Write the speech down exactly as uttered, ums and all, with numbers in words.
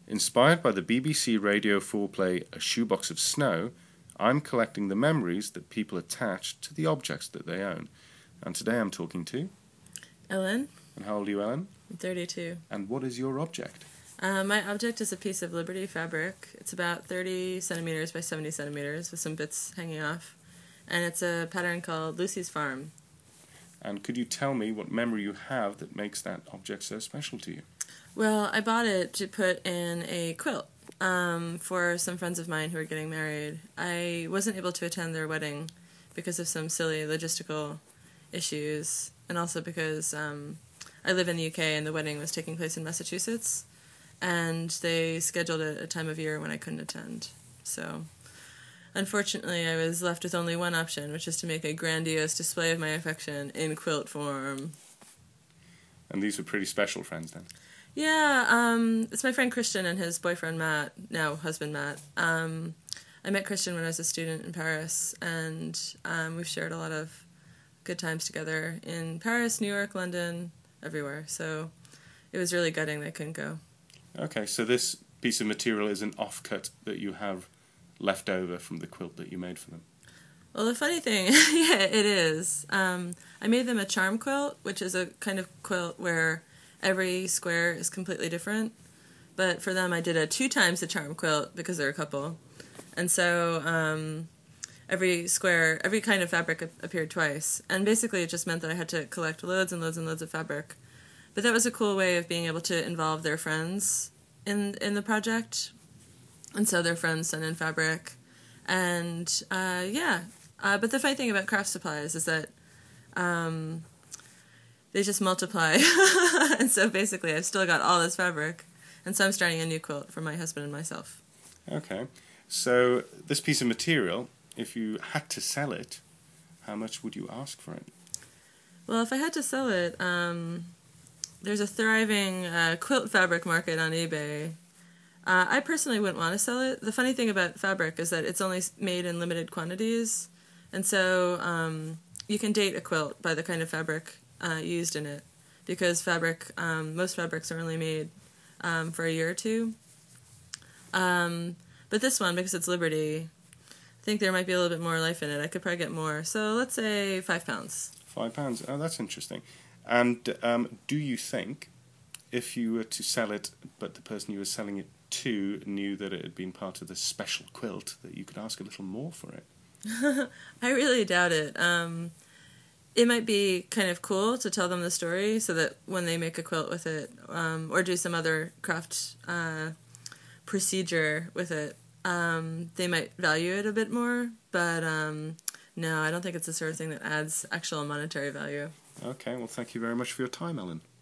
Inspired by the B B C Radio four play A Shoebox of Snow, I'm collecting the memories that people attach to the objects that they own. And today I'm talking to... Ellen. And how old are you, Ellen? I'm thirty-two. And what is your object? Uh, my object is a piece of Liberty fabric. It's about thirty centimeters by seventy centimeters with some bits hanging off. And it's a pattern called Lucy's Farm. And could you tell me what memory you have that makes that object so special to you? Well, I bought it to put in a quilt um, for some friends of mine who are getting married. I wasn't able to attend their wedding because of some silly logistical issues, and also because um, I live in the U K and the wedding was taking place in Massachusetts, and they scheduled it at a time of year when I couldn't attend. So, unfortunately, I was left with only one option, which is to make a grandiose display of my affection in quilt form. And these were pretty special friends then? Yeah, um, it's my friend Christian and his boyfriend Matt, now husband Matt. Um, I met Christian when I was a student in Paris, and um, we've shared a lot of good times together in Paris, New York, London, everywhere. So it was really gutting that I couldn't go. Okay, so this piece of material is an offcut that you have left over from the quilt that you made for them. Well, the funny thing, yeah, it is. Um, I made them a charm quilt, which is a kind of quilt where every square is completely different. But for them, I did a two times the charm quilt because they're a couple. And so um, every square, every kind of fabric appeared twice. And basically it just meant that I had to collect loads and loads and loads of fabric. But that was a cool way of being able to involve their friends in in the project. And so their friends sent in fabric. And uh, yeah. Uh, but the funny thing about craft supplies is that um, they just multiply. And so basically I've still got all this fabric. And so I'm starting a new quilt for my husband and myself. Okay. So this piece of material, if you had to sell it, how much would you ask for it? Well, if I had to sell it, um, there's a thriving uh, quilt fabric market on eBay. Uh, I personally wouldn't want to sell it. The funny thing about fabric is that it's only made in limited quantities. And so um, you can date a quilt by the kind of fabric uh, used in it. Because fabric, um, most fabrics are only made um, for a year or two. Um, but this one, because it's Liberty, I think there might be a little bit more life in it. I could probably get more. So let's say five pounds. Five pounds. Oh, that's interesting. And um, do you think if you were to sell it, but the person you were selling it to knew that it had been part of this special quilt, that you could ask a little more for it? I really doubt it. Um, it might be kind of cool to tell them the story so that when they make a quilt with it um, or do some other craft uh, procedure with it, um, they might value it a bit more. But um, no, I don't think it's the sort of thing that adds actual monetary value. Okay, well, thank you very much for your time, Ellen.